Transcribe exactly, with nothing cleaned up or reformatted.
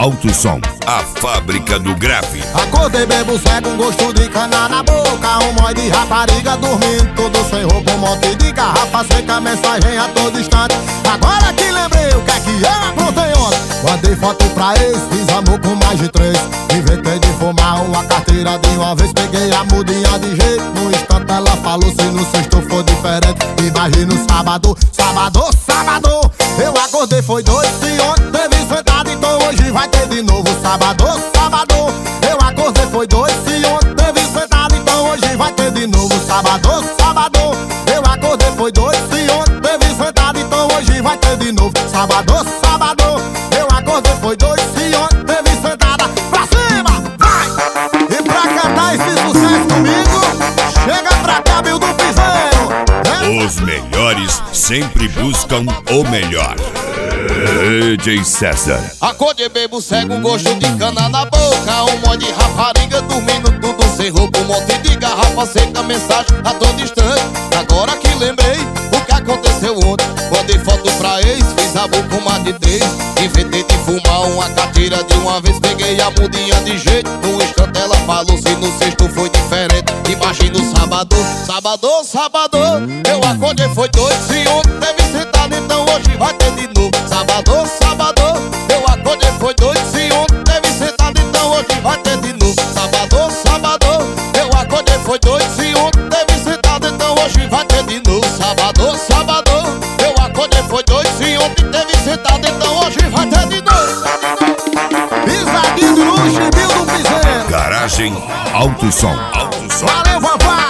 Alto Som, a fábrica do grave. Acordei bebo cego, um gosto de cana na boca, um mói de rapariga dormindo, tudo sem roupa, um monte de garrafa seca, mensagem a todo instante. Agora que lembrei o que é que eu aprontei ontem. Mandei foto pra ex, fiz amor com mais de três. Inventei de fumar uma carteira de uma vez, peguei a mudinha de jeito. No instante ela falou, se no sexto for diferente, imagina o sábado, sábado, sábado. Eu acordei, foi dois, se ontem teve sentado, então hoje vai ter de novo. Sábado, sábado. Eu acordei, foi dois, se ontem teve sentado, então hoje vai ter de novo. Sábado, sábado. Eu acordei, foi dois, se ontem teve sentado, então hoje vai ter de novo. Sábado, sábado. Eu acordei, foi dois, se ontem teve sentada. Pra cima, vai! E pra cantar esse sucesso comigo, chega pra cá, Bill do Piseiro, né? Os melhores sempre buscam o melhor. D J César. Acordei bebo cego, um gosto de cana na boca, um monte de rapariga dormindo, tudo sem roupa, um monte de garrafa seca, mensagem a todo instante. Agora que lembrei o que aconteceu ontem, mandei foto pra ex, fiz amor com mais de três. Inventei de fumar uma carteira de uma vez, peguei a mudinha de jeito. No instante ela falou, se no sexto foi diferente, imagina o sábado, sábado, sábado. Eu acordei, foi dois, se ontem teve sentado, então hoje vai ter de novo. Sábado, sábado. Eu acordei, foi dois, se ontem teve sentado, então hoje vai ter de novo. Sábado, sábado. Eu acordei, foi dois, se ontem teve sentado, então hoje vai ter de novo. Sábado, sábado. Eu acordei, foi dois, se ontem teve sentado, então hoje vai ter de novo. Pisadinho do luxo, Bill do Piseiro. Garagem Alto Som. Alto Som. Valeu, papai!